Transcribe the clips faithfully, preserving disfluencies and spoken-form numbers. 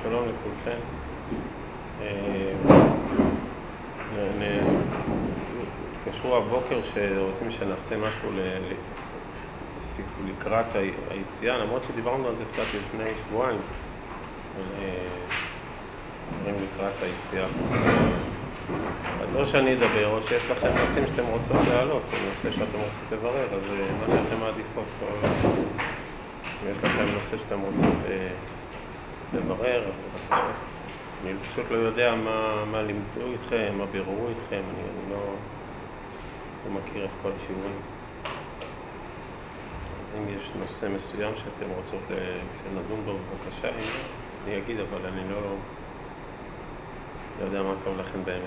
שלום לכולכם. התקשרו הבוקר שרוצים שנעשה משהו לקראת היציאה, למרות שדיברנו על זה קצת לפני שבועיים, דברים לקראת היציאה. אז או שאני אדבר, או שיש לכם נושאים שאתם רוצות להעלות, זה נושא שאתם רוצות לברר, אז מה שאתם מעדיפות? אם יש לכם נושא שאתם רוצות לברר, אז בבקשה. אני פשוט לא יודע מה, מה לימדו איתכם, מה ביררו איתכם, אני, אני לא, לא מכיר את כל השיעורים. אז אם יש נושא מסוים שאתם רוצות שנדון בו, בבקשה, אני, אני אגיד, אבל אני לא, לא יודע מה טוב לכם באמת.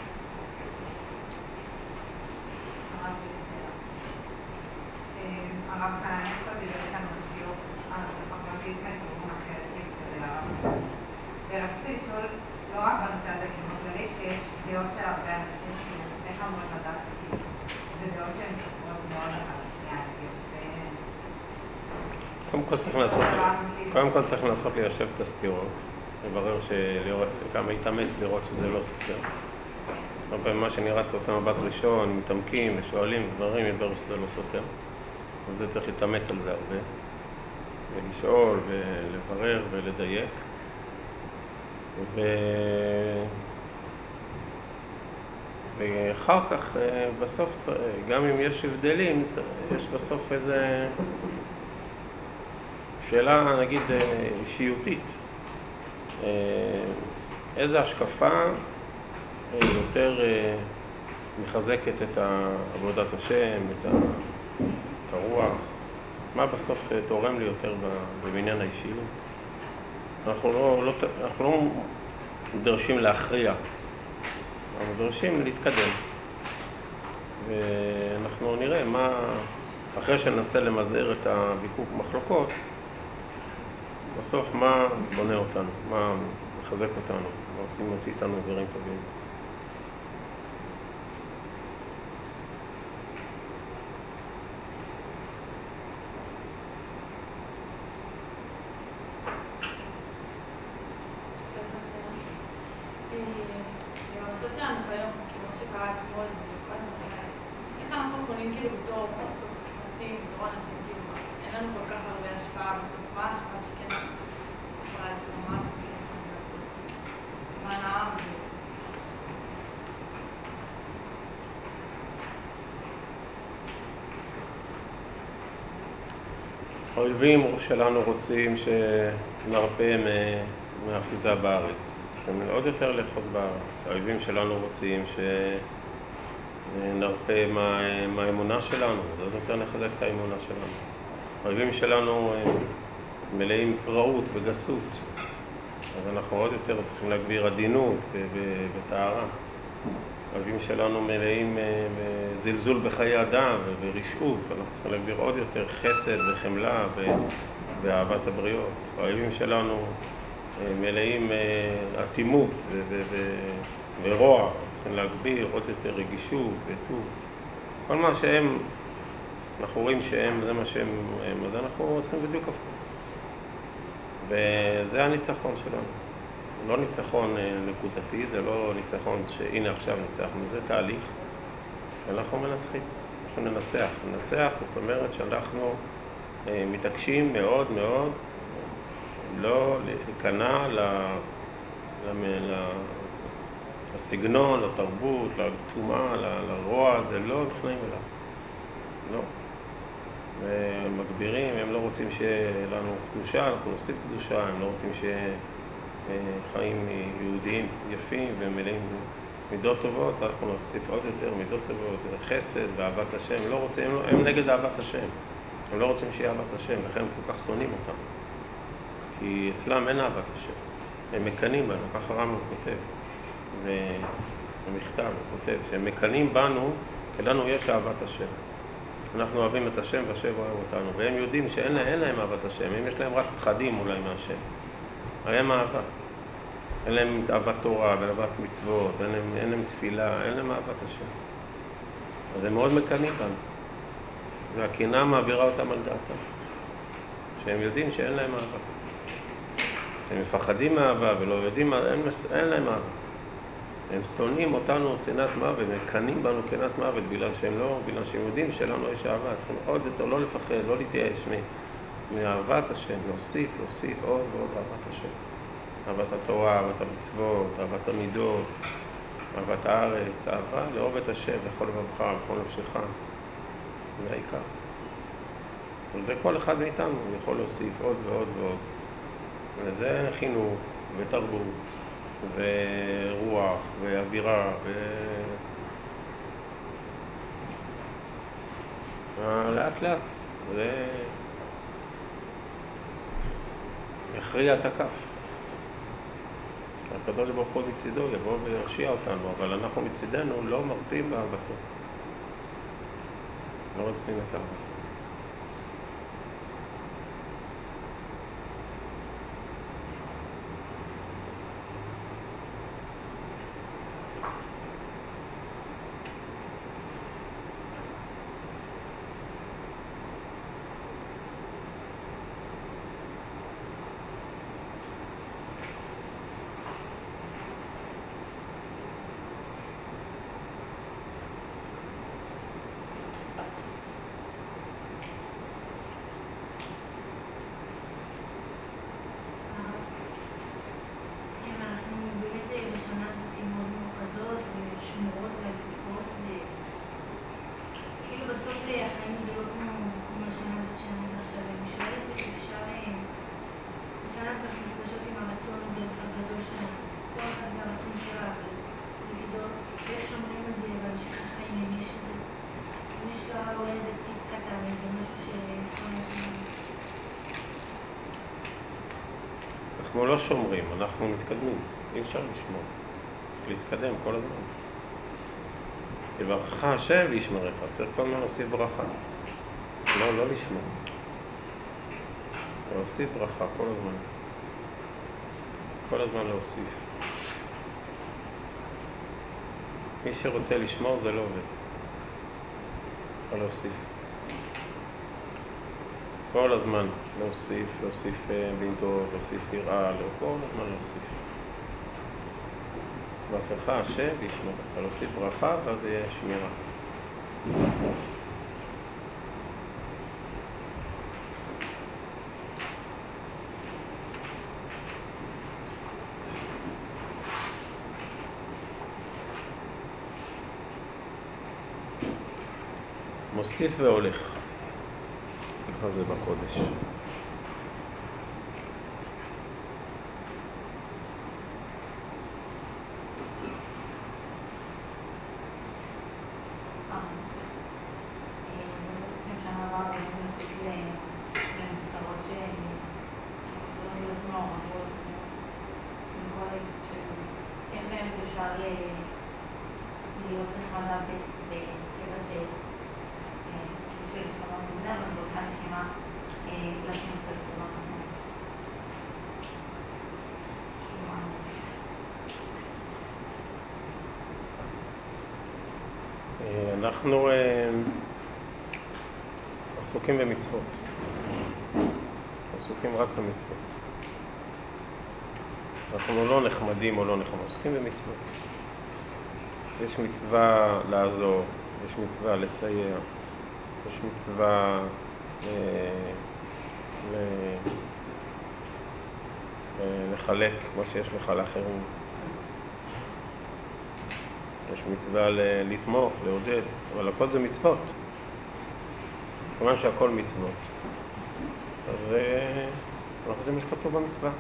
הרב כאן, אני עכשיו דיבר איתנו בשיעור, אז לפחות להגיד כאן כיוון אחר, של הרב. ורציתי לשאול, לא רק בנושא הזה, כמו כללי, שיש דעות של הרבה אנשים, כאילו, איך אמורים לדעת, כאילו, זה דעות שהן סופרות מאוד אחת השנייה, כאילו, שתיהן. קודם כל צריך לנסות, קודם כל צריך לנסות ליישב את הסתירות, לברר שגם להתאמץ לראות שזה לא סותר. הרבה מה שנראה סותר מבט ראשון, מתעמקים ושואלים דברים, ידבר שזה לא סותר. אז זה צריך להתאמץ על זה הרבה, ולשאול ולברר ולדייק. ו... ואחר כך, בסוף, גם אם יש הבדלים, יש בסוף איזה שאלה, נגיד, אישיותית. איזה השקפה יותר מחזקת את עבודת השם, את הרוח, מה בסוף תורם לי יותר בבניין האישיות. אנחנו לא, לא, אנחנו לא דורשים להכריע, אנחנו דורשים להתקדם. ואנחנו נראה מה, אחרי שננסה למזער את הוויכוח מחלוקות, בסוף מה בונה אותנו, מה מחזק אותנו, מה עושים להוציא איתנו דברים טובים. האויבים שלנו רוצים שנרפה מהאחיזה בארץ. צריכים עוד יותר לאחוז בארץ. האויבים שלנו רוצים שנרפה מהאמונה שלנו. זה עוד יותר נחזק את האמונה שלנו. האויבים שלנו מלאים פראות וגסות. אז אנחנו עוד יותר צריכים להגביר עדינות וטהרה. האויבים שלנו מלאים זלזול בחיי אדם ורשעות. אנחנו צריכים להגביר עוד יותר חסד וחמלה ואהבת הבריות. האויבים שלנו מלאים אטימות ורוע. צריכים להגביר עוד יותר רגישות וטוב. כל מה שהם, אנחנו רואים שהם, זה מה שהם, אז אנחנו צריכים בדיוק הפוך. וזה הניצחון שלנו. לא ניצחון נקודתי, זה לא ניצחון שהנה עכשיו ניצחנו, זה תהליך. אנחנו מנצחים, אנחנו ננצח. ננצח זאת אומרת שאנחנו מתעקשים מאוד מאוד לא להיכנע לסגנון, לתרבות, לתאומה, לרוע, זה לא נכנעים אליו. לא. ומגבירים, הם לא רוצים שיהיה לנו קדושה, אנחנו נוסיף קדושה, הם לא רוצים שיהיה חיים יהודיים יפים ומלאים מידות טובות, אנחנו נוסיף עוד יותר מידות טובות, חסד ואהבת השם. הם לא רוצים, הם, לא, הם נגד אהבת השם. הם לא רוצים שיהיה אהבת השם, לכן הם כל כך שונאים אותם. כי אצלם אין אהבת השם. הם מקנים בנו, ככה רמב"ם כותב. במכתב הוא כותב שהם מקנים בנו, כי לנו יש אהבת השם. אנחנו אוהבים את השם והשם אוהב אותנו, והם יודעים שאין להם, אין להם אהבת השם, אם יש להם רק פחדים אולי מהשם. הם אהבה. אין להם אהבת תורה ואהבת מצוות, אין להם, אין להם תפילה, אין להם אהבת השם. אז הם מאוד מקנים בנו. והקנאה מעבירה אותם על דעתם. שהם יודעים שאין להם אהבה. הם מפחדים מאהבה ולא יודעים, אין, אין להם אהבה. הם שונאים אותנו שנאת מוות, הם קנים בנו קנאת מוות בגלל שהם לא, בגלל שהם יודעים שלנו יש אהבה. צריכים עוד יותר לא לפחד, לא להתייאש מאהבת השם, להוסיף, להוסיף עוד ועוד אהבת השם. אהבת התורה, אהבת המצוות, אהבת המידות, אהבת הארץ, אהבה לאהוב את השם בכל לבבך, בכל נפשך. זה העיקר. וזה כל אחד מאיתנו יכול להוסיף עוד ועוד ועוד. וזה חינוך ותרבות ורוח ואווירה ו... לאט לאט זה יכריע את הכף. הקדוש ברוך הוא מצידו יבוא וירשיע אותנו, אבל אנחנו מצידנו לא מרפים באהבתו, לא עוזבים את אהבתו. אנחנו לא שומרים, אנחנו מתקדמים. אי אפשר לשמור. להתקדם כל הזמן. יברכך השם וישמרך. צריך כל הזמן להוסיף ברכה. לא, לא לשמור. להוסיף ברכה כל הזמן. כל הזמן להוסיף. מי שרוצה לשמור זה לא עובד. יכול להוסיף. כל הזמן להוסיף, להוסיף בינתו, להוסיף יראה, כל הזמן להוסיף. יברכך השם וישמרך. להוסיף ברכה ואז יהיה שמירה. מוסיף והולך. ככה זה בקודש. אנחנו עסוקים במצוות, עסוקים רק במצוות. אנחנו לא נחמדים או לא נחמדים, עסוקים במצוות. יש מצווה לעזור, יש מצווה לסייע, יש מצווה ל... ל... לחלק מה שיש לך לאחרים. יש מצווה לתמוך, לעודד, אבל הכל זה מצוות. כיוון שהכל מצוות, אז אנחנו זה מה שכתוב במצווה.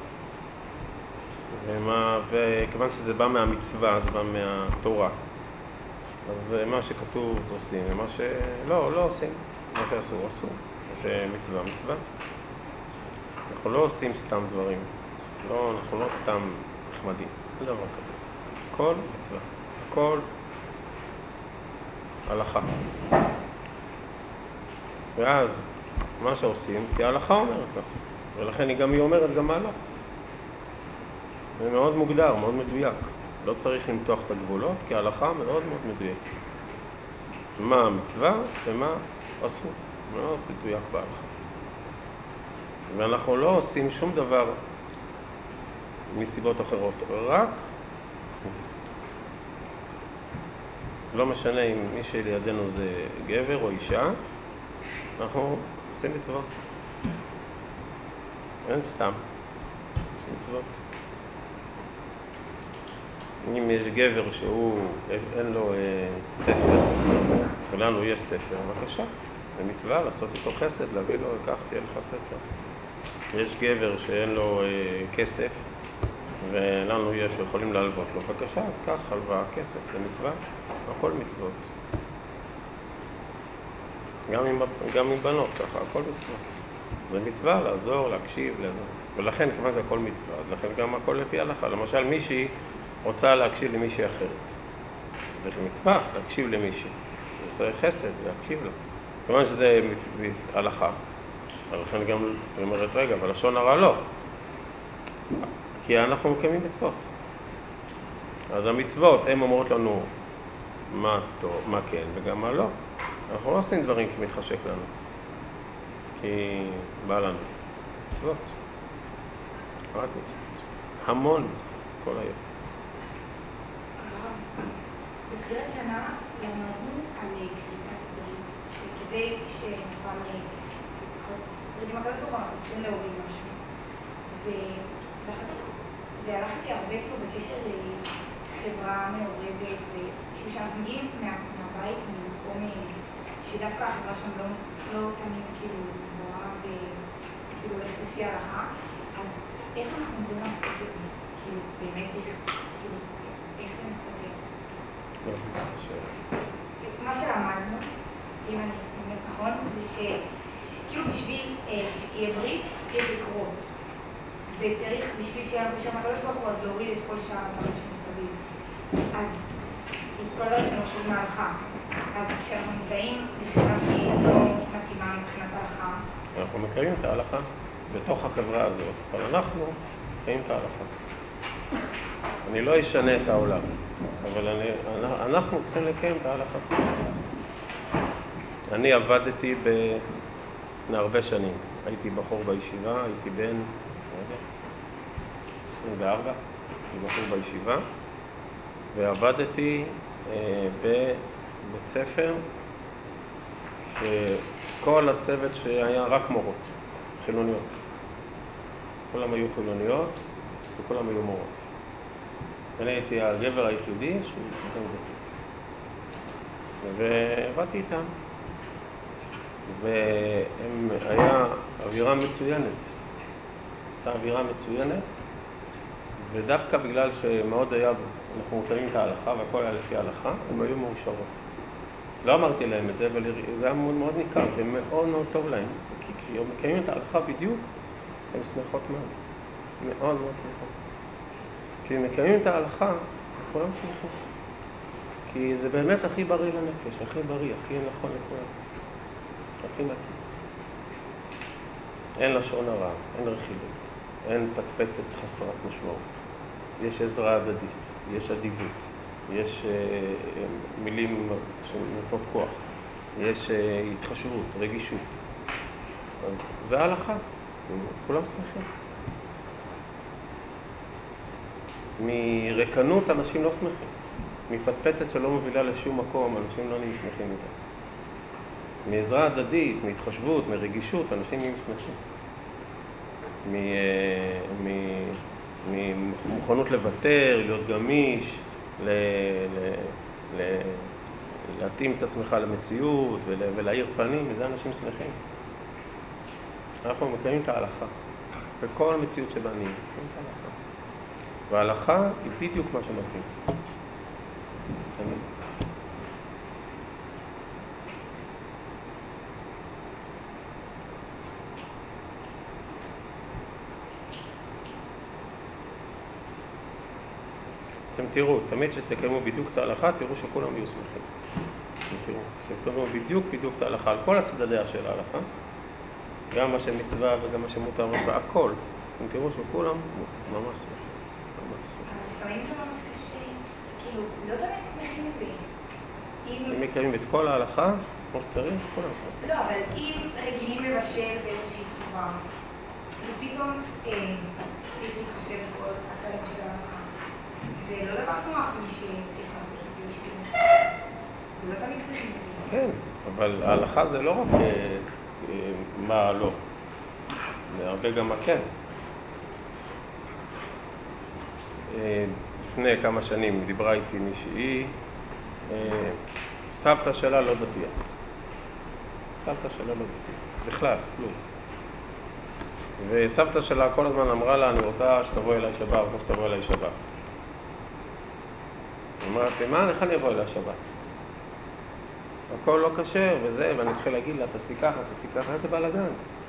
ומה, וכיוון שזה בא מהמצווה, זה בא מהתורה, אז מה שכתוב עושים, ומה שלא, לא עושים. מה שאסור, אסור. מה שמצווה, מצווה. אנחנו לא עושים סתם דברים. לא, אנחנו לא סתם נחמדים. זה דבר כזה. הכל מצווה. הכל הלכה. ואז מה שעושים, כי ההלכה אומרת לעשות. ולכן היא גם היא אומרת גם מהלך. זה מאוד מוגדר, מאוד מדויק. לא צריך למתוח את הגבולות, כי ההלכה מאוד מאוד מדויקת. מה המצווה ומה אסור. מאוד מדויק בהלכה. ואנחנו לא עושים שום דבר מסיבות אחרות, רק מצוות. לא משנה אם מי שלידינו זה גבר או אישה, אנחנו עושים מצוות. אין סתם, עושים מצוות. אם יש גבר שהוא, אין לו אה, ספר, ולנו יש ספר, בבקשה, זה מצווה לעשות איתו חסד, להביא לו, כך תהיה לך ספר. יש גבר שאין לו אה, כסף, ולנו יש יכולים להלוות לו, בבקשה, כך הלוואה, כסף, זה מצווה, הכל מצוות. גם עם, גם עם בנות, ככה, הכל מצווה. זה מצווה לעזור, להקשיב, לעזור. ולכן, כמובן זה הכל מצווה, אז לכן גם הכל לפי הלכה. למשל, מישהי רוצה להקשיב למישהי אחרת. זה מצווה, להקשיב למישהי. זה צריך חסד, זה להקשיב לה. כמובן שזה הלכה. ולכן גם היא אומרת, רגע, אבל לשון הרע לא. כי אנחנו מקיימים מצוות. אז המצוות, הן אומרות לנו מה טוב, מה כן וגם מה לא. אנחנו לא עושים דברים כי מתחשק לנו. כי בא לנו. מצוות. רק מצוות. המון מצוות, כל היום. בתחילת שנה למדנו על קריאת ברית, שכדי שנוכל ברית עם הקדוש ברוך הוא אנחנו צריכים להוריד משהו. ואחר כך זה הלך לי הרבה כאילו בקשר לחברה מעורבת, וכאילו שאנחנו מגיעים מהבית ממקום שדווקא החברה שם לא תמיד כאילו גבוהה וכאילו הולכת לפי ההלכה, אז איך אנחנו אמורים לעשות את זה? כאילו באמת איך, כאילו איך זה מסתכל? מה שלמדנו, אם אני באמת נכון, זה שכאילו בשביל שתהיה ברית, תהיה לקרות. וצריך בשביל שיהיה בשם הקדוש ברוך הוא, אז להוריד את כל שאר הדברים שמסביב. אז כל הדברים שלנו חשוב מההלכה. אז כשאנחנו נמצאים בחברה שהיא לא מתאימה מבחינת ההלכה, אנחנו מקיימים את ההלכה בתוך החברה הזאת, אבל אנחנו מקיימים את ההלכה. אני לא אשנה את העולם, אבל אני, אנחנו צריכים לקיים את ההלכה. אני עבדתי בהרבה שנים. הייתי בחור בישיבה, הייתי בן, לא יודע, עשרים וארבע, הייתי בחור בישיבה, ועבדתי אה, בבית ספר, שכל הצוות שהיה רק מורות, חילוניות. כולם היו חילוניות וכולם היו מורות. אני הייתי הגבר היחידי שהוא חילוני דתי. ועבדתי איתם. והיה אווירה מצוינת. הייתה אווירה מצוינת, ודווקא בגלל שמאוד היה, אנחנו מקיימים את ההלכה והכל היה לפי ההלכה, הם היו מאושרות. לא אמרתי להם את זה, אבל זה היה מאוד מאוד ניכר, זה מאוד מאוד טוב להם. כי כשהם מקיימים את ההלכה בדיוק, הם שמחות מאוד. מאוד מאוד שמחות. כי הם מקיימים את ההלכה, כולם שמחים. כי זה באמת הכי בריא לנפש, הכי בריא, הכי נכון לכולם. הכי נקי. אין לשון הרע, אין רכילות, אין פטפטת חסרת משמעות. יש עזרה הדדית, יש אדיבות, יש אה, מילים שנותנות כוח, יש אה, התחשבות, רגישות. אז זה ההלכה, אז כולם שמחים. מרקנות אנשים לא שמחים. מפטפטת שלא מובילה לשום מקום, אנשים לא נהיים שמחים איתה. מעזרה הדדית, מהתחשבות, מרגישות, אנשים נהיים שמחים. ממוכנות לוותר, להיות גמיש, ל... ל... ל... להתאים את עצמך למציאות ול... ולהאיר פנים, וזה אנשים שמחים. אנחנו מקיימים את ההלכה. בכל מציאות שבה נהיה, מקיימים את ההלכה. וההלכה היא בדיוק מה שמתאים. תמיד. אתם תראו, תמיד שתקיימו בדיוק את ההלכה, תראו שכולם יהיו שמחים. אתם תראו, שתקיימו בדיוק בדיוק את ההלכה, על כל הצדדיה של ההלכה, גם מה שמצווה וגם מה שמותר, והכל. אתם תראו שכולם ממש שמחים. ממש שמחים. לפעמים זה ממש קשה, כאילו, לא תמיד שמחים מזה. אם מקיימים את כל ההלכה, כמו שצריך, כולם שמחים. לא, אבל אם רגילים לבשל באיזושהי צורה, ופתאום צריך להתחשב בכל, אתה זה לא דבר כמו אחי שצריך לעשות את זה בשביל. זה לא תמיד צריכים את זה. כן, אבל ההלכה זה לא רק מה לא, זה הרבה גם מה כן. לפני כמה שנים דיברה איתי מישהי, סבתא שלה לא דתייה. סבתא שלה לא דתייה, בכלל, כלום. וסבתא שלה כל הזמן אמרה לה, אני רוצה שתבוא אליי שבת, רוצה שתבוא אליי שבת. אמרתי, מה, איך אני אבוא אליי שבת? הכל לא קשר וזה, ואני התחיל להגיד לה, תעשי ככה, תעשי ככה, איזה בלגן.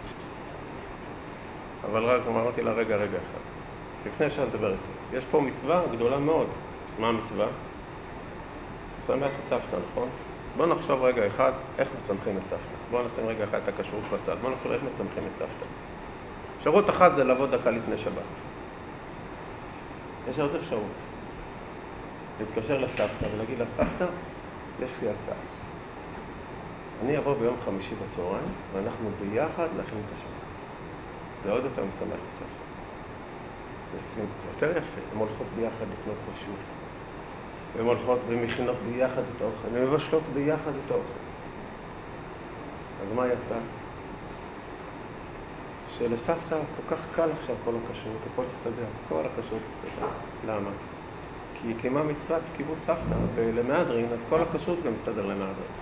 אבל רק אמרתי לה, רגע, רגע אחד. לפני שאת מדברת, יש פה מצווה גדולה מאוד. מה המצווה? שמח את סבתא, נכון? בוא נחשוב רגע אחד, איך מסמכים את סבתא. בוא נשים רגע אחד את הכשרות בצד. בוא נחשוב איך מסמכים את סבתא. אפשרות אחת זה לבוא דקה לפני שבת. יש עוד אפשרות. להתקשר לסבתא ולהגיד לה, סבתא, יש לי הצעה. אני אבוא ביום חמישי בצהריים, ואנחנו ביחד נכין את השבת. זה עוד יותר משמח את סבתא. זה יותר יפה. הן הולכות ביחד לקנות פשוט. והן הולכות ומכינות ביחד את האוכל. והן מבשלות ביחד את האוכל. אז מה יצא? שלסבתא כל כך קל עכשיו כל הכשרות, הכל הסתדר, כל הכשרות הסתדר. למה? כי היא קיימה מצוות כיבוד סבתא, ולמהדרין, אז כל הכשרות גם מסתדר למהדרין.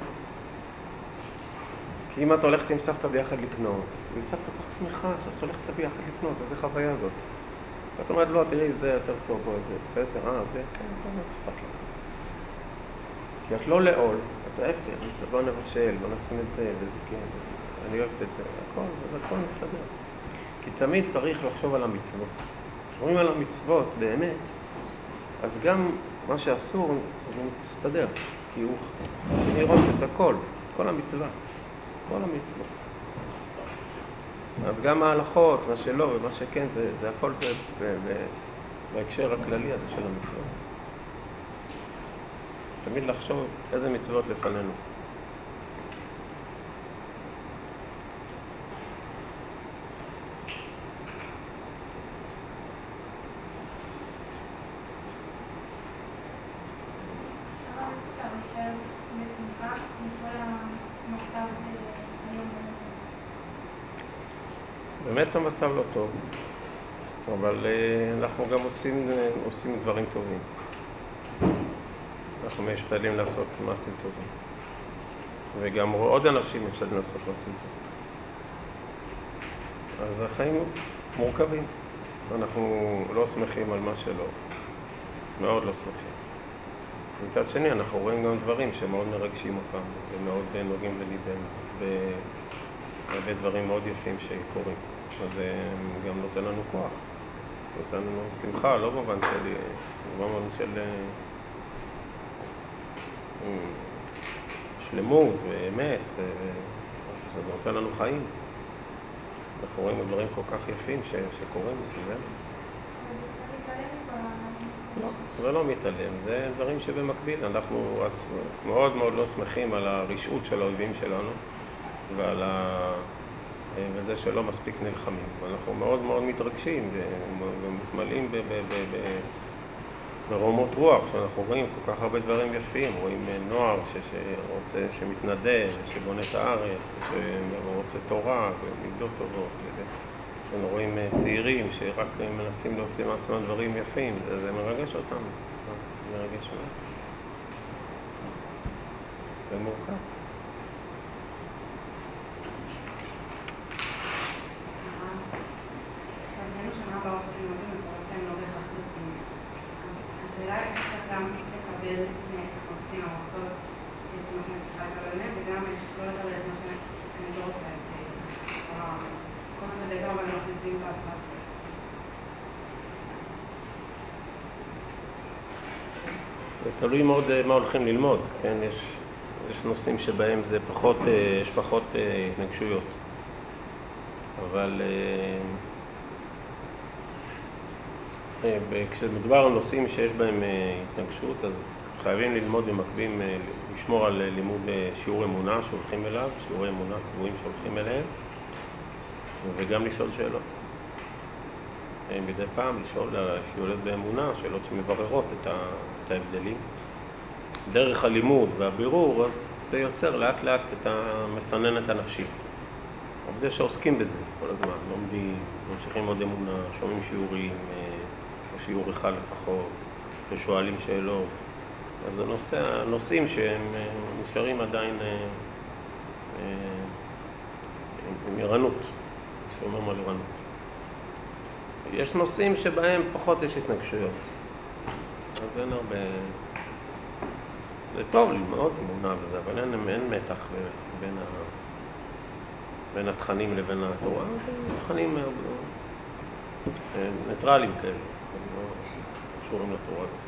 כי אם את הולכת עם סבתא ביחד לקנות, וסבתא כל כך שמחה שאת הולכת ביחד לקנות, אז זה חוויה הזאת. ואת אומרת, לא, תראי, זה יותר טוב, בואי, זה בסדר, אה, זה, כן, זה לא אכפת לך. כי את לא לעול, את ההפך, בוא נבשל, בוא נשים את זה, וזה כן, אני אוהבת את זה, הכל, הכל מסתדר. כי תמיד צריך לחשוב על המצוות. כשאומרים על המצוות, באמת, אז גם מה שאסור, זה מסתדר, כי הוא צריך לראות את הכל, כל המצווה, כל המצוות. אז גם ההלכות, מה שלא ומה שכן, זה, זה הכל ב, ב, ב, בהקשר הכללי הזה של המצוות. תמיד לחשוב איזה מצוות לפנינו. באמת המצב לא טוב, אבל אנחנו גם עושים, עושים דברים טובים. אנחנו משתדלים לעשות מעשים טובים. וגם עוד אנשים משתדלים לעשות מעשים טובים. אז החיים מורכבים. אנחנו לא שמחים על מה שלא. מאוד לא שמחים. מצד שני, אנחנו רואים גם דברים שמאוד מרגשים אותם, ומאוד נוגעים לליבנו, והרבה דברים מאוד יפים שקורים. אז זה גם נותן לנו כוח. נותן לנו שמחה, לא במובן של, במובן של שלמות ואמת, זה נותן לנו חיים. אנחנו רואים דברים כל כך יפים ש, שקורים מסביבנו. לא, זה לא מתעלם, זה דברים שבמקביל. אנחנו מאוד מאוד לא שמחים על הרשעות של האויבים שלנו ועל ה... וזה שלא מספיק נלחמים. אנחנו מאוד מאוד מתרגשים ומתמלאים ברומות רוח, שאנחנו רואים כל כך הרבה דברים יפים. רואים נוער שרוצה, שמתנדב, שבונה את הארץ, שרוצה תורה ומידות טובות. אנחנו רואים צעירים שרק מנסים להוציא מעצמם דברים יפים. זה, זה מרגש אותנו. זה מרגש מאוד. זה מורכב. השאלה היא איך שאתה לקבל את החוצים המוצאות, את מה שאני צריכה לקבל מהם, וגם לא לקבל את מה שאני לא רוצה, את כל מה שבעצם אבל מכניסים באפליקציה. זה תלוי מאוד מה הולכים ללמוד, כן? יש, יש נושאים שבהם זה פחות, יש פחות התנגשויות. אבל כשמדובר על נושאים שיש בהם התנגשות, אז חייבים ללמוד במקביל, לשמור על לימוד שיעור אמונה שהולכים אליו, שיעורי אמונה קבועים שהולכים אליהם, וגם לשאול שאלות. מדי פעם לשאול שאלות באמונה, שאלות שמבררות את, ה, את ההבדלים. דרך הלימוד והבירור, אז זה יוצר לאט לאט את המסננת הנפשית. עובדי שעוסקים בזה כל הזמן, לומדים, ממשיכים עוד אמונה, שומעים שיעורים, או שיעור אחד לפחות, ושואלים שאלות. אז הנושא, הנושאים שהם נשארים עדיין עם ערנות, שאומרים על ערנות. יש נושאים שבהם פחות יש התנגשויות. אז אין הרבה... זה טוב ללמוד אמונה וזה, אבל אין, אין מתח בין, ה... בין התכנים לבין התורה. תכנים ניטרליים כאלה, לא קשורים לתורה הזאת.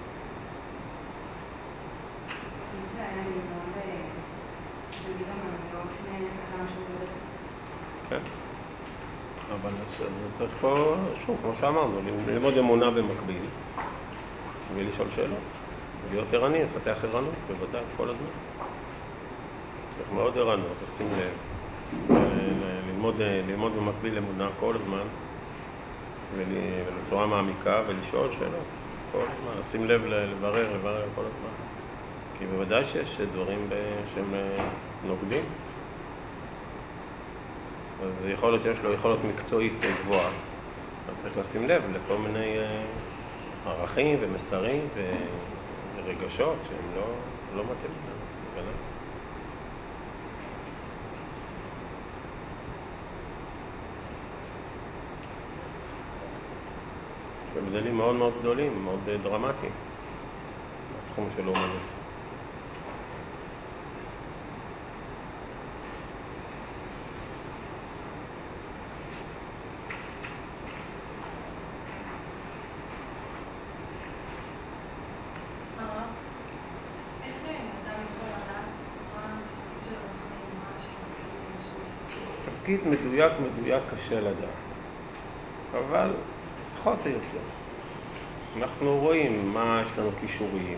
יש בעיה ללמוד בגלל המנהלות כמה שהוא בדרך. כן. אבל זה צריך פה, שוב, כמו שאמרנו, ללמוד אמונה במקביל ולשאול שאלות. להיות ערני, לפתח ערנות, בוודאי, כל הזמן. צריך מאוד ערנות, לשים לב, ללמוד, ללמוד במקביל אמונה כל הזמן, ולצורה מעמיקה, ולשאול שאלות כל הזמן, לשים לב, לברר, לברר כל הזמן. כי בוודאי שיש דברים שהם נוגדים. אז יכול להיות שיש לו יכולת מקצועית גבוהה. אתה צריך לשים לב לכל מיני ערכים ומסרים ורגשות שהם לא, לא מתאים לנו. יש הבדלים מאוד מאוד גדולים, מאוד דרמטיים בתחום של אומנות. תפקיד מדויק מדויק קשה לדעת, אבל פחות או יותר אנחנו רואים מה יש לנו כישורים,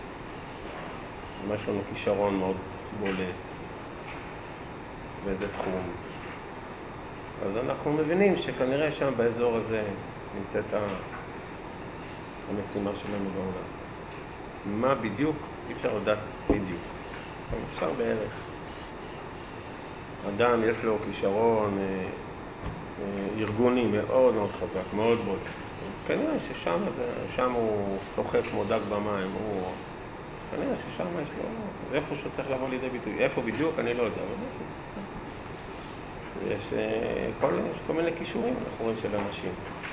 מה יש לנו כישרון מאוד בולט, באיזה תחום. אז אנחנו מבינים שכנראה שם באזור הזה נמצאת המשימה שלנו בעולם. מה בדיוק? אי אפשר לדעת בדיוק, אבל אפשר בערך. אדם יש לו כישרון אה, אה, ארגוני מאוד מאוד חזק, מאוד בולט. כנראה ששם שם הוא שוחה כמו דג במים, הוא... כנראה ששם יש לו... איפה שהוא צריך לבוא לידי ביטוי. איפה בדיוק? אני לא יודע, אבל איפה. יש, אה, כל, יש כל מיני כישורים, אנחנו רואים, של אנשים.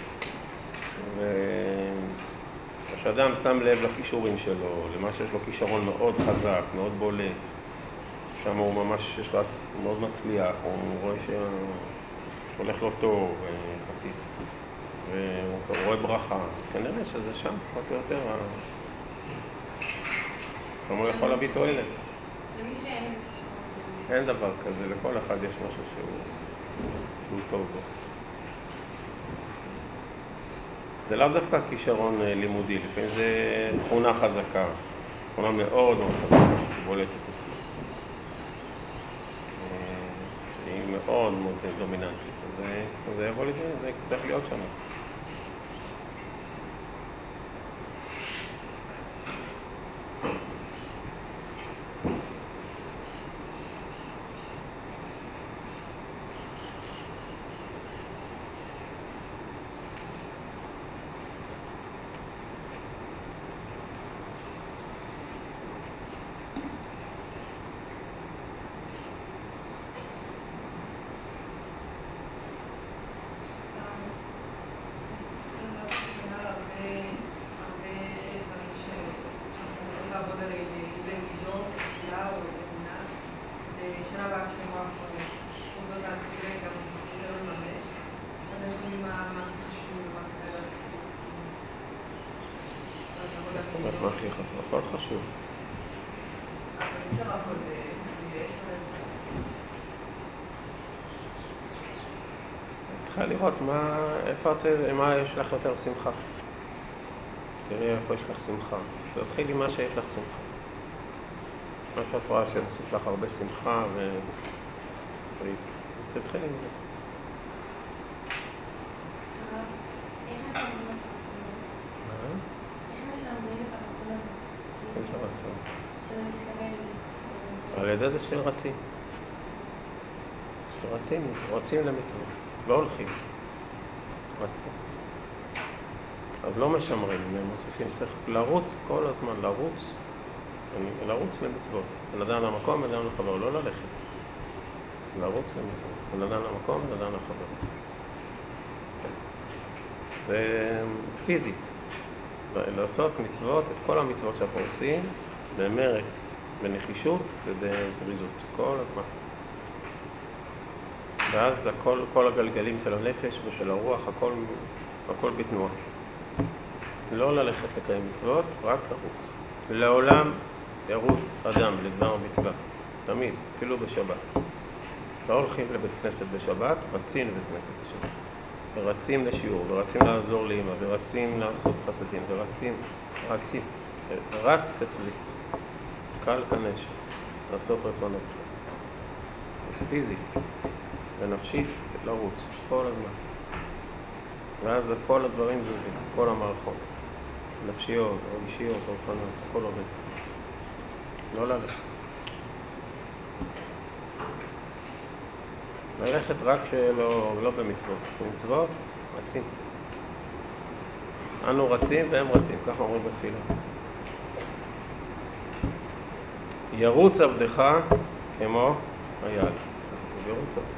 וכשאדם שם לב לכישורים שלו, למה שיש לו כישרון מאוד חזק, מאוד בולט, שם הוא ממש, יש לו מאוד מצליח, הוא רואה שהולך לו טוב יחסית, והוא רואה ברכה. כנראה שזה שם, פחות או יותר, כמה הוא יכול להביא תועלת. למי שאין כישרון. אין דבר כזה, לכל אחד יש משהו שהוא, שהוא טוב בו. זה לא דווקא כישרון לימודי, לפעמים זה תכונה חזקה, תכונה מאוד מאוד חזקה, שבולטת את עצמה. שהיא מאוד מאוד דומיננטית, אז זה יבוא לידי, זה צריך להיות שם. זאת אומרת, מה הכי חשוב? הכל חשוב. אבל אפשר הכל יש צריכה לראות מה, איפה את, מה יש לך יותר שמחה. תראי איפה יש לך שמחה. תתחיל עם מה שיש לך שמחה. מה שאת רואה שמוסיף לך הרבה שמחה ו... אז תתחיל עם זה. רצון. שלא מתכוון. על ידי זה שרצים. שרצים, רצים למצוות. לא הולכים. רצים. אז לא משמרים, הם מוסיפים. צריך לרוץ כל הזמן, לרוץ. לרוץ למצוות. בן אדם למקום, בן אדם לחבר. לא ללכת. לרוץ למצוות. בן אדם למקום, בן אדם לחבר. זה פיזית. לעשות מצוות, את כל המצוות שאנחנו עושים, במרץ, בנחישות ובזריזות. כל הזמן. ואז הכל, כל הגלגלים של הנפש ושל הרוח, הכל, הכל בתנועה. לא ללכת לקיים מצוות, רק לרוץ. לעולם ירוץ אדם לדבר מצווה. תמיד, אפילו בשבת. לא הולכים לבית כנסת בשבת, רצים לבית כנסת בשבת. ורצים לשיעור, ורצים לעזור לאמא, ורצים לעשות חסדים, ורצים, רצים. רץ כצבי. קל כנש. לעשות רצון הבא. פיזית. ונפשית, לרוץ, כל הזמן. ואז כל הדברים זזים, כל המערכות. נפשיות, רגשיות, רוחניות, הכל עובד. לא ללכת. ללכת רק שלא לא במצוות. במצוות, רצים. אנו רצים והם רצים, ככה אומרים בתפילה. ירוץ עבדך כמו היעד. ירוץ עבדך.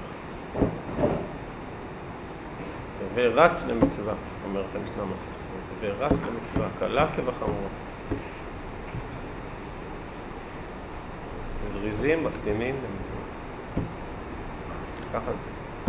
ורץ למצווה, אומרת המשנה מסכת. ורץ למצווה, קלה כבחמורה. זריזים מקדימים למצוות. ככה זה.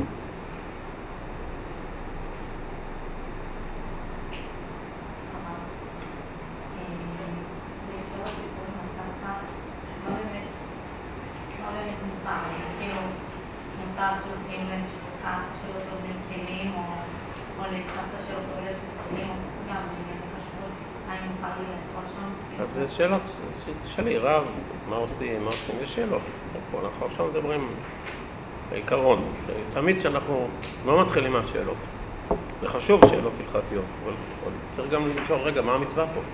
שולחים למשפחה שלא טובים כלים, או לסבתא שלא טובים כלים, או גם לעניין הכשרות, האם מוכר לי לאכול שם? אז זה שאלות, תשאלי רב, מה עושים, מה עושים, יש שאלות. אנחנו עכשיו מדברים בעיקרון. תמיד שאנחנו לא מתחילים מהשאלות. זה חשוב שאלות הלכתיות, אבל צריך גם לשאול, רגע, מה המצווה פה?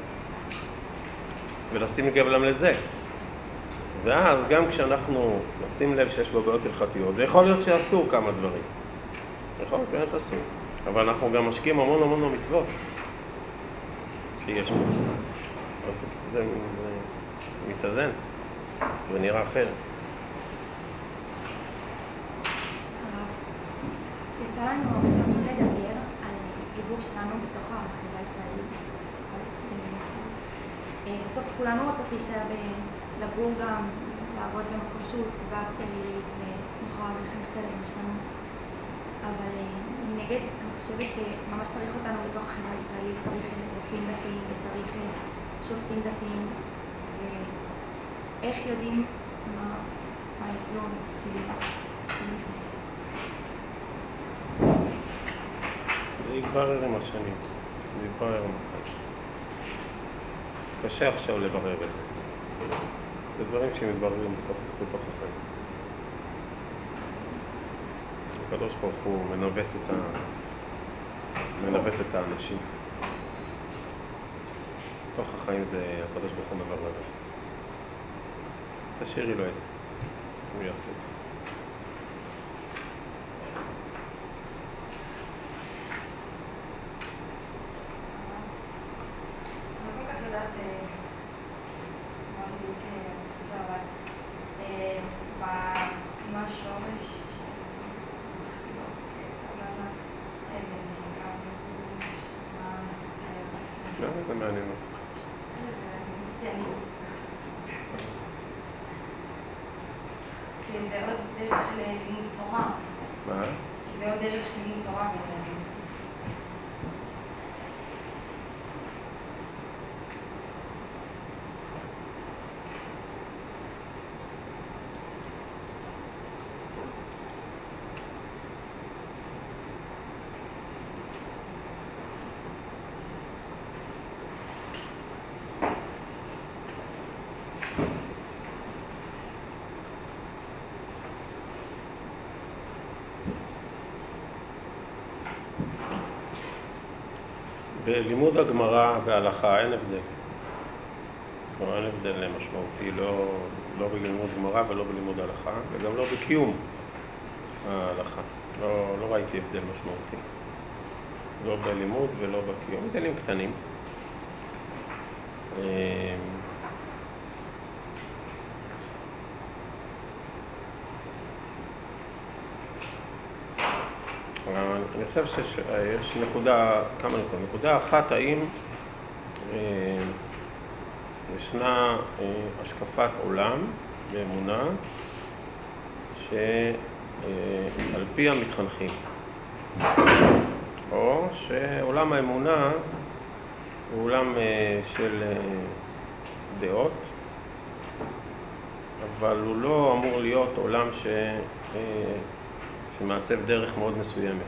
ולשים לב גם לזה. ואז גם כשאנחנו נשים לב שיש בו בעיות הלכתיות, ויכול להיות שאסור כמה דברים. יכול להיות באמת אסור. אבל אנחנו גם משקיעים המון המון במצוות שיש פה. אז זה, זה מתאזן ונראה אחרת. יצא לנו הרבה פעמים לדבר על דיבור שלנו בתוך החברה הישראלית. בסוף כולנו רוצות להישאר לגור גם, לעבוד במקום שהוא סביבה סטרילית ונוכל לחנך את הילדים שלנו. אבל מנגד, אני חושבת שממש צריך אותנו בתוך החברה הישראלית, צריך רופאים דתיים וצריך שופטים דתיים, ואיך יודעים מה האזור כאילו עושים את זה. זה יתברר עם השנים, זה יתברר עם החיים. קשה עכשיו לברר את זה. זה דברים שמתבררים בתוך, בתוך החיים. הקדוש ברוך הוא מנווט את, ה... מנווט את האנשים. בתוך החיים זה הקדוש ברוך הוא מברר את זה. תשאירי לו את זה, הוא יעשה את זה. מה שורש? לא, זה מעניין. זה עוד דרך של לימוד תורה. מה? זה עוד דרך של לימוד תורה בגללים. בלימוד הגמרא וההלכה אין הבדל. כלומר, אין הבדל משמעותי, לא, לא בלימוד גמרא ולא בלימוד הלכה, וגם לא בקיום ההלכה. לא, לא ראיתי הבדל משמעותי. לא בלימוד ולא בקיום, הבדלים קטנים. אני חושב שיש נקודה, כמה נקודה. נקודה אחת, האם ישנה השקפת עולם באמונה שעל פי המתחנכים, או שעולם האמונה הוא עולם של דעות, אבל הוא לא אמור להיות עולם ש... שמעצב דרך מאוד מסוימת.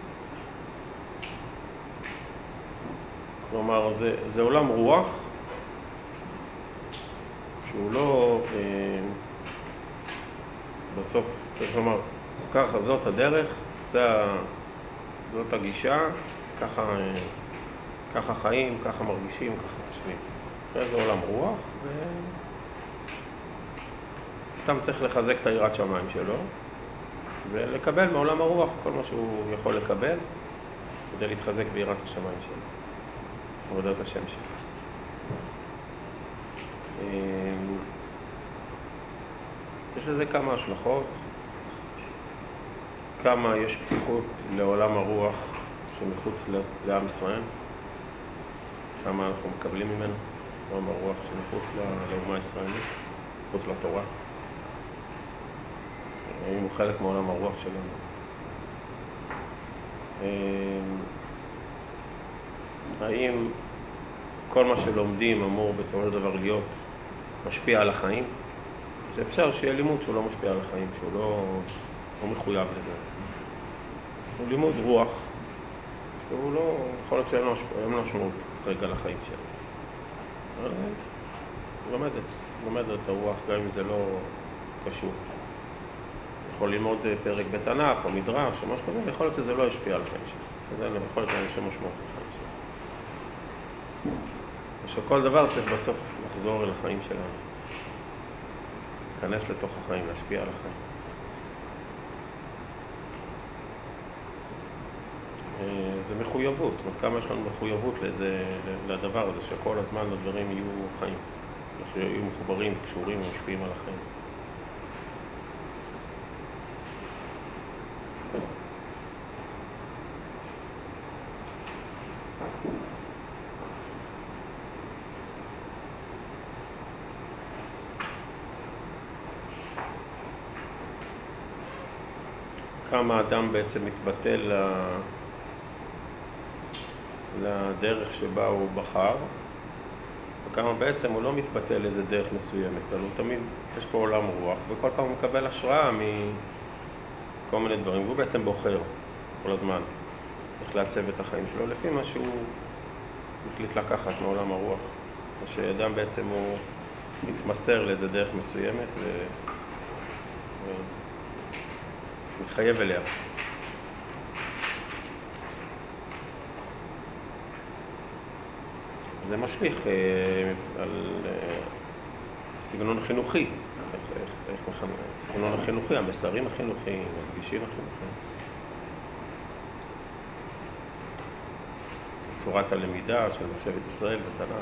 כלומר, זה, זה עולם רוח, שהוא לא, אה, בסוף, כלומר, ככה זאת הדרך, זה, זאת הגישה, ככה, אה, ככה חיים, ככה מרגישים, ככה חושבים. זה עולם רוח, ואתה צריך לחזק את היראת שמיים שלו, ולקבל מעולם הרוח כל מה שהוא יכול לקבל, כדי להתחזק ביראת השמיים שלו, עבודת השם שלו. יש לזה כמה השלכות, כמה יש פתיחות לעולם הרוח שמחוץ לעם ישראל, כמה אנחנו מקבלים ממנו, עולם הרוח שמחוץ לאומה הישראלית, מחוץ לתורה. האם הוא חלק מעולם הרוח שלנו. האם כל מה שלומדים אמור בסופו של דבר להיות משפיע על החיים? שאפשר שיהיה לימוד שהוא לא משפיע על החיים, שהוא לא, לא מחויב לזה. הוא לימוד רוח, שהוא לא, יכול להיות שאין לו משמעות רגע לחיים שלו. לומדת, לומדת את הרוח, גם אם זה לא קשור. יכול ללמוד פרק בתנ"ך או מדרש או משהו כזה, ויכול להיות שזה לא ישפיע על החיים שלו. זה יכול להיות איזושהי משמעות לחיים שלו. ושכל דבר צריך בסוף לחזור אל החיים שלנו. להיכנס לתוך החיים, להשפיע על החיים. זה מחויבות, זאת אומרת, כמה יש לנו מחויבות לזה, לדבר הזה, שכל הזמן הדברים יהיו חיים, שיהיו מחוברים, קשורים ומשפיעים על החיים. כמה האדם בעצם מתבטל לדרך שבה הוא בחר, וכמה בעצם הוא לא מתבטל לאיזה דרך מסוימת, אבל הוא תמיד, יש פה עולם רוח, וכל פעם הוא מקבל השראה מכל מיני דברים, והוא בעצם בוחר כל הזמן איך לעצב את החיים שלו, לפי מה שהוא החליט לקחת מעולם הרוח, ושאדם בעצם הוא מתמסר לאיזה דרך מסוימת, ו... מתחייב אליה. זה משליך אה, על אה, סגנון החינוכי, איך, איך, איך מחנך, סגנון החינוכי, המסרים החינוכיים, הדגישים החינוכיים. צורת הלמידה של מחשבת ישראל בתנ"ך.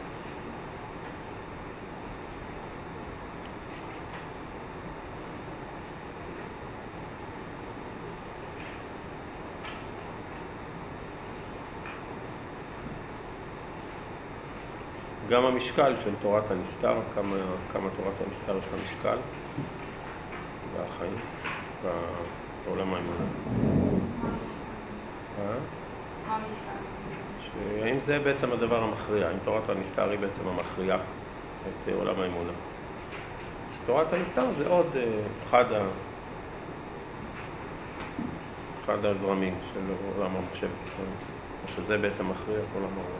גם המשקל של תורת הנסתר, כמה, כמה תורת הנסתר יש לה משקל בחיים, בעולם האמונה. מה המשקל? מה המשקל? האם זה בעצם הדבר המכריע? האם תורת הנסתר היא בעצם המכריע את עולם האמונה? תורת הנסתר זה עוד אחד, ה... אחד הזרמים של עולם המחשבת ישראל, שזה בעצם מכריע את עולם העולם.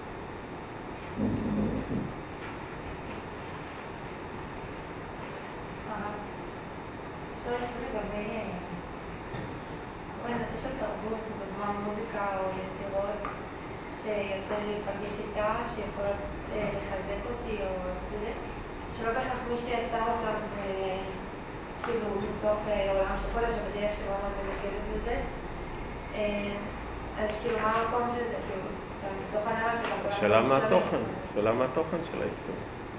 אפשר לשאול לגבי כל הנושא של תרבות, לדוגמה מוזיקה או יצירות שיוצא לי להיפגש איתה, שיכולות לחזק אותי או כזה, שלא בהכרח מי שיצר אותם זה כאילו מתוך עולם של קודש, אבל יש שמאוד מאוד מנגדת לזה. אז כאילו מה המקום של זה? כאילו, מתוך הנהלה של הפעם... שאלה מה התוכן? שאלה מה התוכן של היצור?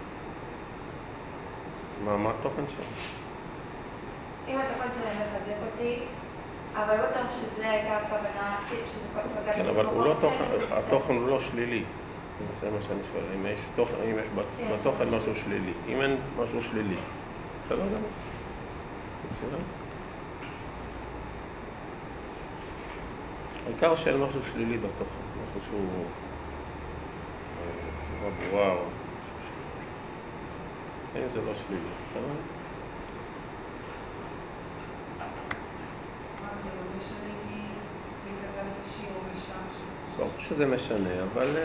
מה, מה התוכן שלו? אם התוכן שלהם מחזק אותי, אבל לא בטוח שזה הייתה הכוונה, שזה פגש... כן, אבל הוא לא תוכן, התוכן הוא לא שלילי. זה מה שאני שואל, אם יש תוכן, אם יש בתוכן משהו שלילי. אם אין משהו שלילי, בסדר גמור. מצוין. העיקר שאין משהו שלילי בתוכן, משהו שהוא צורה ברורה או משהו שלילי. אם זה לא שלילי, בסדר? לא שזה משנה, אבל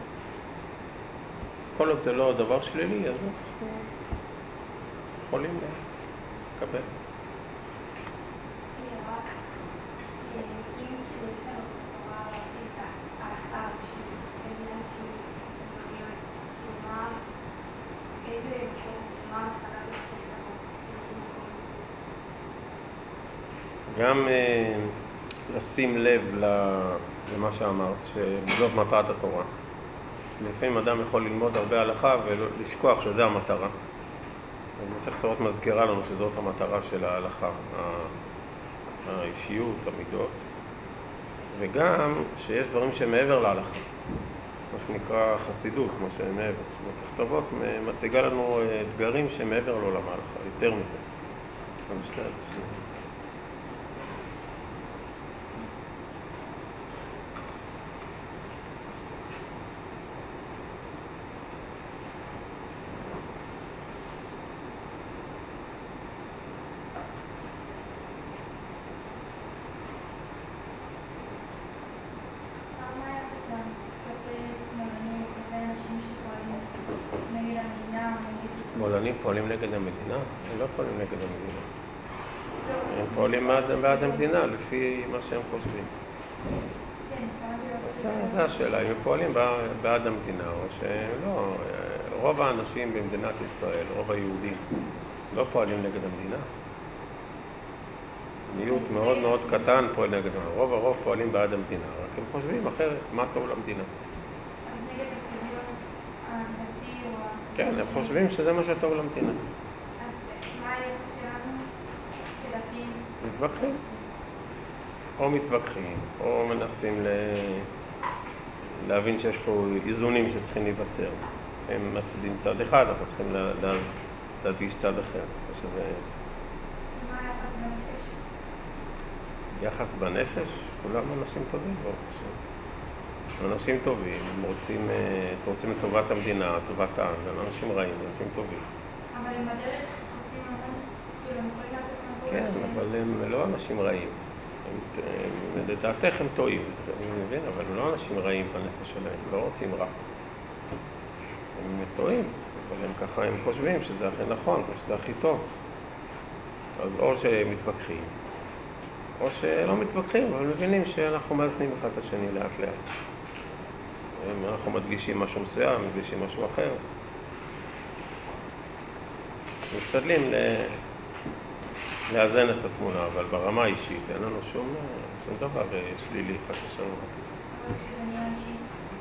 כל עוד זה לא דבר שלילי, אז אנחנו יכולים לקבל. גם לשים לב למה שאמרת, שזאת מטרת התורה. לפעמים אדם יכול ללמוד הרבה הלכה ולשכוח שזה המטרה. אז מסכת תורות מזכירה לנו שזאת המטרה של ההלכה, האישיות, המידות. וגם שיש דברים שמעבר להלכה, מה שנקרא חסידות, מה שמעבר. מסכת תורות מציגה לנו אתגרים שמעבר לעולם ההלכה, יותר מזה. אז שתי אנשים. שמאלנים פועלים נגד המדינה? הם לא פועלים נגד המדינה. הם פועלים בעד המדינה, לפי מה שהם חושבים. זה השאלה, אם הם פועלים בעד המדינה, או שלא, רוב האנשים במדינת ישראל, רוב היהודים, לא פועלים נגד המדינה. מיעוט מאוד מאוד קטן פועל נגד המדינה. רוב הרוב פועלים בעד המדינה, רק הם חושבים אחרת, מה טוב למדינה. כן, הם חושבים שזה מה שטוב למדינה. אז מה היחס שלנו כדתיים? מתווכחים. או מתווכחים, או מנסים ל... להבין שיש פה איזונים שצריכים להיווצר. הם מצדים צד אחד, אנחנו צריכים לה... לה... להדגיש צד אחר. שזה... מה היחס בנפש? יחס בנפש? כולם אנשים טובים, ברוך השם. אנשים טובים, הם רוצים, רוצים את טובת המדינה, טובת העם, הם אנשים רעים, אנשים טובים. אבל הם בדרך עושים המון, כאילו הם יכולים לעשות המון... כן, אבל הם לא אנשים רעים. לדעתך הם טועים, אני מבין, אבל הם לא אנשים רעים בנפש שלהם, לא רוצים רע. הם טועים, אבל הם ככה, הם חושבים שזה הכי נכון, שזה הכי טוב. אז או שהם מתווכחים, או שלא מתווכחים, אבל מבינים שאנחנו מאזנים אחד את השני לאט לאט. אנחנו מדגישים משהו מסוים, מדגישים משהו אחר. משתדלים לאזן את התמונה, אבל ברמה האישית אין לנו שום, שום דבר שלילי חס ושלום. אבל כשזה נהיה אישי?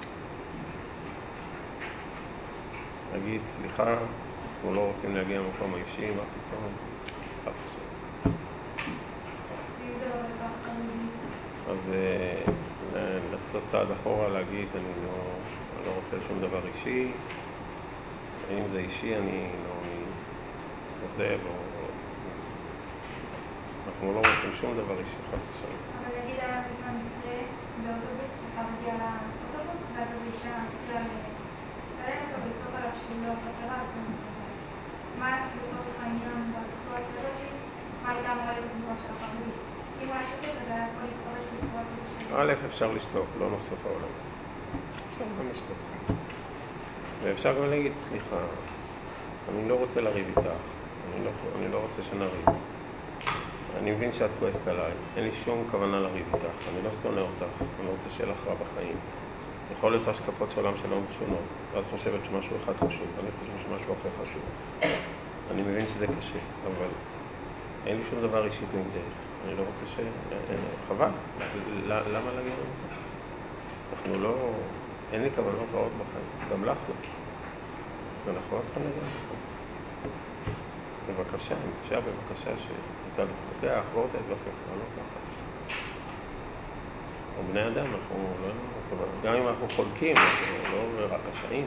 נגיד, סליחה, אנחנו לא רוצים להגיע למקום האישי, מה פתאום? חס ושלום. ואם זה לא בכך תמידי? אז לצאת צעד אחורה, להגיד, אני לא, אני לא רוצה שום דבר אישי. אם זה אישי, אני לא... עוזב, או... אנחנו לא רוצים שום דבר אישי, חס ושלום. אבל נגיד היה בזמן מקרה באוטובוס שאתה מגיע לאוטובוס, ואז האישה התחילה לצלם אותו ולצעוק עליו שהוא לא עושה קרה, מה לצורך העניין בסיטואציה הזאת? מה הייתה אמורה להיות התגובה של החרדית? אם הוא היה שותק, אז היה יכול להתפרש בצורה כזו. א', אפשר לשתוק, לא נחסוך העולם. אפשר גם לשתוק. ואפשר גם להגיד, סליחה, אני לא רוצה לריב איתך, אני לא, אני לא רוצה שנריב. אני מבין שאת כועסת עליי, אין לי שום כוונה לריב איתך, אני לא שונא אותך, אני לא רוצה שיהיה לך רע בחיים. יכול להיות שהשקפות של עולם שלנו שונות, ואת חושבת שמשהו אחד חשוב, אני חושב שמשהו אחר חשוב. אני מבין שזה קשה, אבל אין לי שום דבר אישי נגדך. אני לא רוצה ש... חבל. למה להגיד את זה? אנחנו לא... אין לי כוונות רעות בחיים, גם לך לא. ואנחנו לא צריכים להגיד את זה. בבקשה, אם אפשר בבקשה שתצא להתווכח, לא רוצה להתווכח, אבל לא ככה. או בני אדם, אנחנו לא... גם אם אנחנו חולקים, אנחנו לא רק רשעים.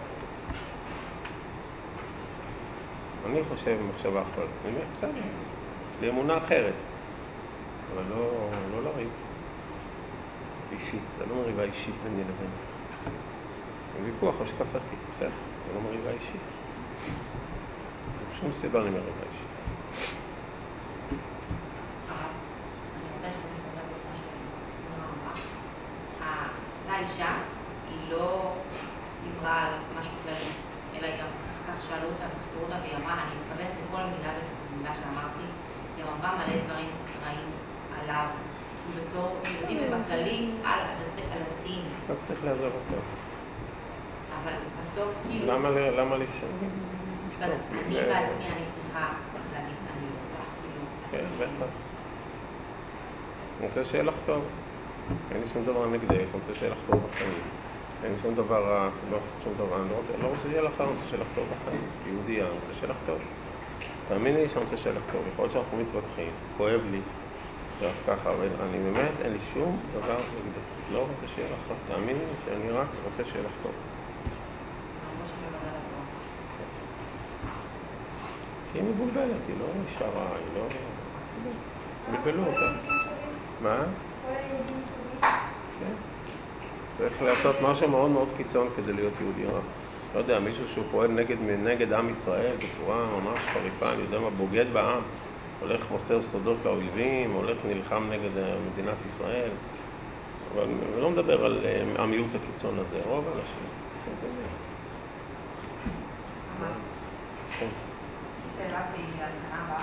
אני חושב במחשבה אחרת. אני אומר, בסדר, יש לי אמונה אחרת. אבל לא, לא לריב. אישית, זה לא מריבה אישית ביני לבין. זה ויכוח השקפתי, בסדר, זה לא מריבה אישית. שום סיבה אני מריבה אישית. אני רוצה שתגיד את זה במה שאומר. האישה היא לא דיברה על משהו כללי, אלא היא גם כך שאלו אותה ותחקרו אותה והיא אמרה, אני מתכוונת לכל מילה ומילה שאמרתי, היא גם אמרה מלא דברים רעים עליו, בתור יהודים ובכללי על הדתיים. לא צריך לעזור אותו. אבל בסוף כאילו... למה לשאול? אני בעצמי, אני צריכה להגיד, אני לא צריכה כאילו... כן, בטח. אני רוצה שיהיה לך טוב. אין לי שום דבר נגדך, אני רוצה שיהיה לך טוב בחיים. אין לי שום דבר, לא עושה שום דבר, אני לא רוצה, לא רוצה שיהיה לך, אני רוצה שיהיה לך טוב בחיים. יהודייה, אני רוצה שיהיה לך טוב. תאמיני לי שאני רוצה שיהיה לך טוב. יכול להיות שאנחנו מתווכחים, כואב לי. ככה, אבל אני באמת, אין לי שום דבר נגדך. לא רוצה שיהיה לך טוב. תאמיני לי שאני רק רוצה שיהיה לך טוב. כי היא מבולבלת, היא לא ישרה, היא לא... מבלבלו אותה. מה? כן. צריך לעשות משהו מאוד מאוד קיצון כדי להיות יהודי רע. לא יודע, מישהו שהוא פועל נגד, נגד עם ישראל בצורה ממש חריפה, אני יודע מה, בוגד בעם. הולך מוסר סודות לאויבים, הולך נלחם נגד מדינת ישראל. אבל אני לא מדבר על המיעוט הקיצון הזה, רוב האנשים. שאלה שהיא על שנה הבאה,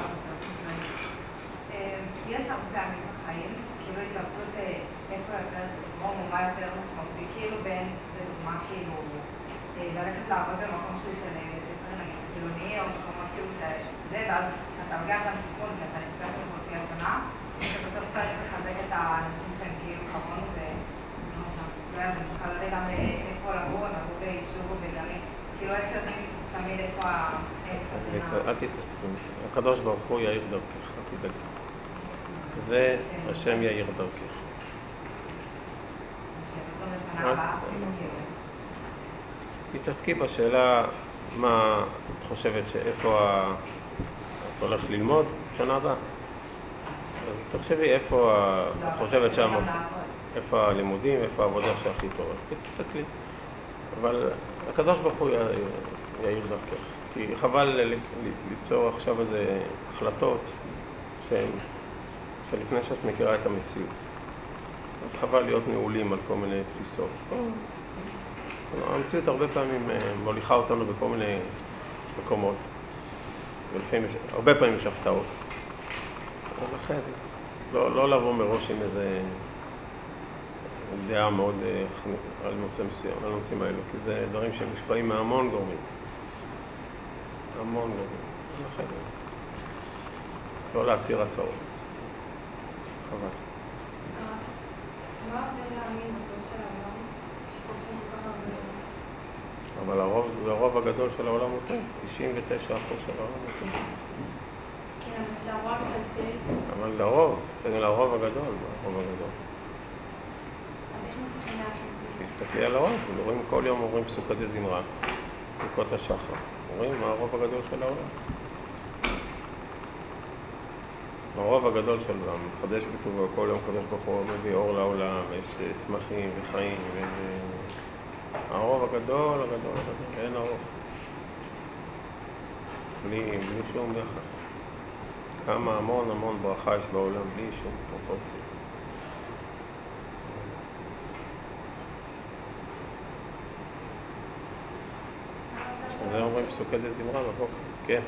יש הרבה פעמים בחיים, כאילו התלבטות איפה יותר לתרום או מה יותר משמעותי, כאילו בין, לדוגמה, כאילו ללכת לעבוד במקום שהוא של נגיד חילוני או מקומות כאילו שזה, ואז אתה לוקח גם סיכון, כי אתה נפגש עם חצי השנה, שבסוף צריך לחזק את האנשים שהם כאילו כמונו, ואני בכלל לא יודע גם איפה לגור, הם לגור ביישוב או בגליל, כאילו איך יודעים תמיד איפה האמצע. אל תתעסקו מזה. הקדוש ברוך הוא יאיר דרכך, אל תדאגי. זה השם יאיר דרכך. תתעסקי בשאלה מה את חושבת שאיפה את הולכת ללמוד שנה הבאה. אז תחשבי איפה את חושבת שם, איפה הלימודים, איפה העבודה שהכי טובה. תסתכלי. אבל הקדוש ברוך הוא יאיר דרכך. כי חבל ליצור עכשיו איזה החלטות שהן, שלפני שאת מכירה את המציאות. חבל להיות נעולים על כל מיני תפיסות. המציאות הרבה פעמים מוליכה אותנו בכל מיני מקומות. ולפעמים יש, הרבה פעמים יש הפתעות. ולכן, לא, לא לבוא מראש עם איזה דעה מאוד על נושא מסוים, על נושאים האלו, כי זה דברים שהם מושפעים מהמון גורמים. המון גורמים. ולכן, לא להצהיר הצעות. חבל. מה זה להאמין בתור של העולם? שפרשם כל כך הרבה... אבל הרוב, הרוב הגדול של העולם הוא טוב. תשעים ותשעה אחוז של העולם הוא טוב. כן, אבל שהרוב מתלפל. אבל לרוב, זה לרוב הגדול, הרוב הגדול. אז איך מצליחים להכין? תסתכלי על הרוב, רואים כל יום אומרים פסוקי דזמרה, פסוקות השחר. רואים מה הרוב הגדול של העולם. הרוב הגדול של העולם, מחדש בטובו, כל יום קדוש ברוך הוא מביא אור לעולם, ויש צמחים וחיים, ו... הרוב הגדול, הגדול, הגדול, אין הרוב. בלי, בלי שום יחס. כמה המון המון ברכה יש בעולם, בלי שום פרופורציה. זה אומרים פסוקי דזמרה בבוקר, כן.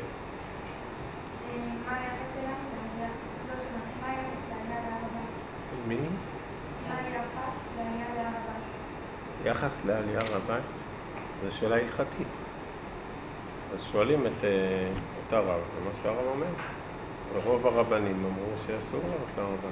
מה היחס שלנו? מה היחס לעניין להר הבית? מי? מה היחס לעניין להר הבית? ביחס לעלייה רבה, זו שאלה הלכתית. אז שואלים את, את הרב, ומה שהרב אומר, ורוב הרבנים אמרו שאסור לעלות להר הבית.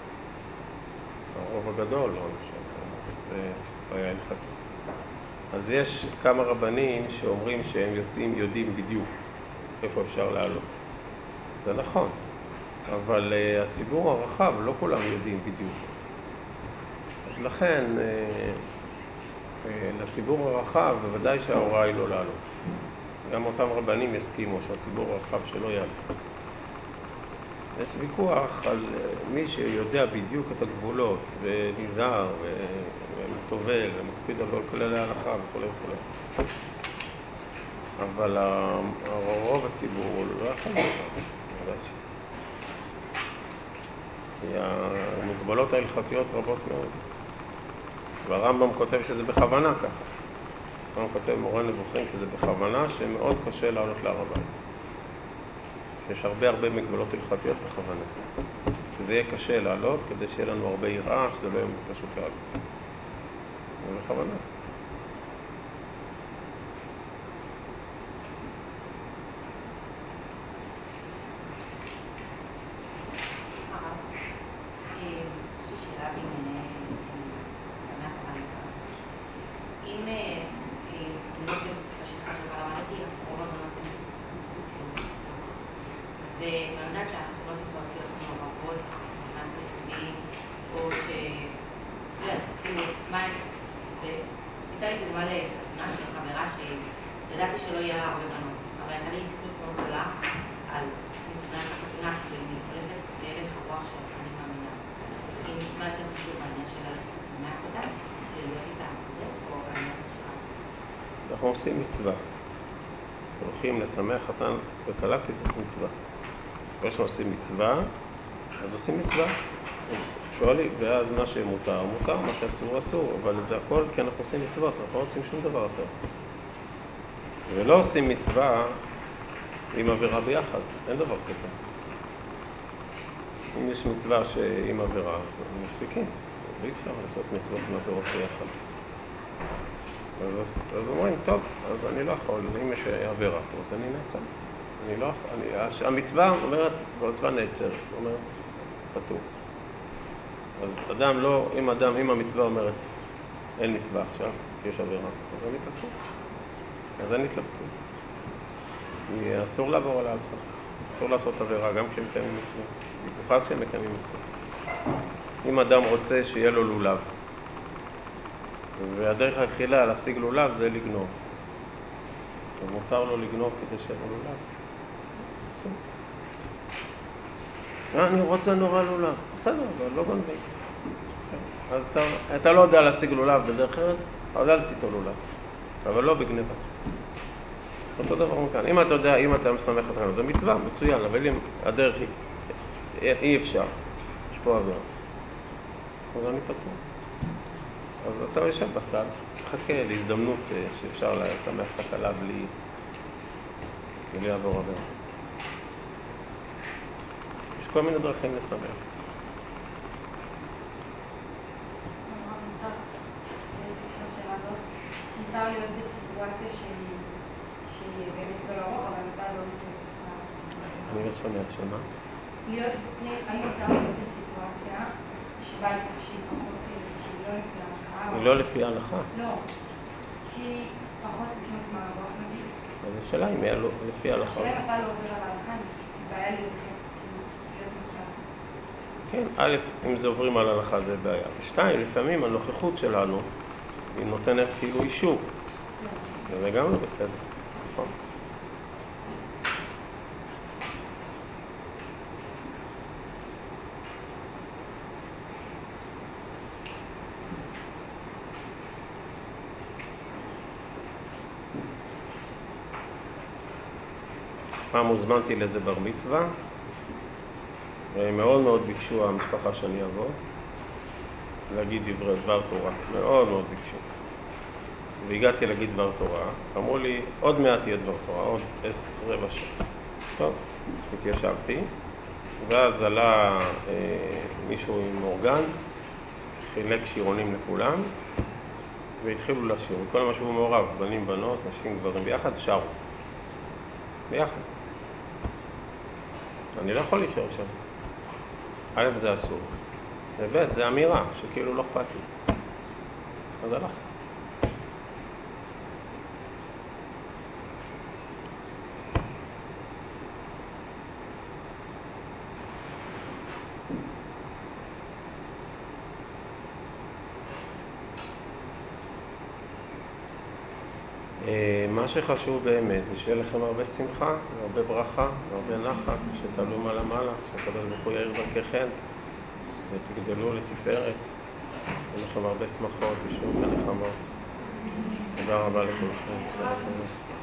הרוב הגדול, לא חושב, זה היה הלכתי. אז יש כמה רבנים שאומרים שהם יוצאים, יודעים בדיוק איפה אפשר לעלות. זה נכון, אבל uh, הציבור הרחב, לא כולם יודעים בדיוק. אז לכן, uh, uh, לציבור הרחב, בוודאי שההוראה היא לא לעלות. גם אותם רבנים יסכימו שהציבור הרחב שלא יעלה. יש ויכוח על מי שיודע בדיוק את הגבולות, ונזהר, ומטובל, ומקפיד על כללי ההלכה וכו' וכו'. אבל הרוב הציבור לא יכול לדעת. כי המגבלות ההלכתיות רבות מאוד. והרמב"ם כותב שזה בכוונה ככה. הרמב"ם כותב מורה נבוכים שזה בכוונה, שמאוד קשה לעלות להר הבית. יש הרבה הרבה מגבלות הלכתיות בכוונה. שזה יהיה קשה לעלות, כדי שיהיה לנו הרבה יראה, שזה לא יהיה פשוט לעלות. זה בכוונה. ואני יודעת שהחתונות יכולות להיות מעורבות, מבחינת ריקודים, או ש... לא יודעת, כאילו, מה... והייתה לי דוגמה לחתונה של חברה שידעתי שלא יהיה לה הרבה בנות, אבל הייתה לי התפות מאוד גדולה על מבחינת החתונה, כאילו, היא הולכת להלך הרוח של אני מאמינה. מה יותר חשוב בעניין של ללכת לשמח אותה, להיות איתה זה, או העניין שלך? אנחנו עושים מצווה. הולכים לשמח אותן וכלה כי זאת מצווה. כשאנחנו עושים מצווה, אז עושים מצווה. שואלים, ואז מה שמותר, מותר, מה שאסור, אסור. אבל זה הכל כי אנחנו עושים מצוות, אנחנו לא עושים שום דבר טוב. ולא עושים מצווה עם עבירה ביחד, אין דבר כזה. אם יש מצווה עם עבירה, אז מפסיקים. אי אפשר לעשות מצוות עם עבירות ביחד. אז, אז אומרים, טוב, אז אני לא יכול, אם יש עבירה פה, אז אני נעצר. אני לא יכול, אני, המצווה אומרת, המצווה נעצרת, אומרת, פתור. אז אדם לא, אם אדם, אם המצווה אומרת, אין מצווה עכשיו, כי יש עבירה, אז אני פתור. אז אין התלבטות. אסור לעבור על ההלכה, אסור לעשות עבירה, גם כשמקיימים מצווה, במיוחד כשמקיימים מצווה. אם אדם רוצה שיהיה לו לולב, והדרך היחידה להשיג לולב זה לגנוב. אז מותר לו לגנוב כדי שיהיה לו לולב. אסור. אני רוצה נורא לולב. בסדר, אבל לא גונבים. אז אתה, אתה לא יודע להשיג לולב בדרך אחרת, אז אל תיתו לולב. אבל לא בגניבה. אותו דבר מכאן. אם אתה יודע, אם אתה משמח אותנו, זה מצווה, מצוין, אבל אם הדרך היא, אי אפשר. יש פה עבירה. אז אני פתור. אז אתה יושב בצד, חכה להזדמנות שאפשר לשמח את הכלה בלי, בלי עבור עבר. יש כל מיני דרכים לשמח. מותר להיות בסיטואציה שהיא באמת לא לרוח, אבל אתה לא בסדר. אני לא שומע שמה. להיות, אני מותר להיות בסיטואציה שבה שהיא פחות, שהיא לא לפי ההלכה. היא לא לפי ההלכה? לא. שהיא פחות לקנות מהרוח נגיד. אז השאלה אם היא לפי ההלכה. השאלה אם אתה לא עובר על ההלכה, אני בעיה להיות מוכן. כן, א', אם זה עוברים על ההלכה זה בעיה. ושתיים, לפעמים הנוכחות שלנו היא נותנת כאילו אישור. וזה גם לא בסדר, נכון? פעם הוזמנתי לאיזה בר מצווה, מאוד מאוד ביקשו המשפחה שאני אבוא, להגיד דברי דבר תורה, מאוד מאוד ביקשו. והגעתי להגיד דבר תורה, אמרו לי, עוד מעט יהיה דבר תורה, עוד עשר, רבע שעה. טוב, התיישבתי, ואז עלה אה, מישהו עם אורגן, חילק שירונים לכולם, והתחילו לשיר, וכל מה שהוא מעורב, בנים, בנות, נשים, גברים, ביחד שרו. ביחד. אני לא יכול להישאר שם. א', זה אסור. וב', זה אמירה, שכאילו לא אכפת לי. אז הלך. מה שחשוב באמת זה שיהיה לכם הרבה שמחה, הרבה ברכה, הרבה נחת, שתעלו מעלה מעלה, שהקדוש ברוך הוא יאיר דרככם ותגדלו לתפארת. יהיה לכם הרבה שמחות, ישועות ונחמות. תודה רבה לכולכם.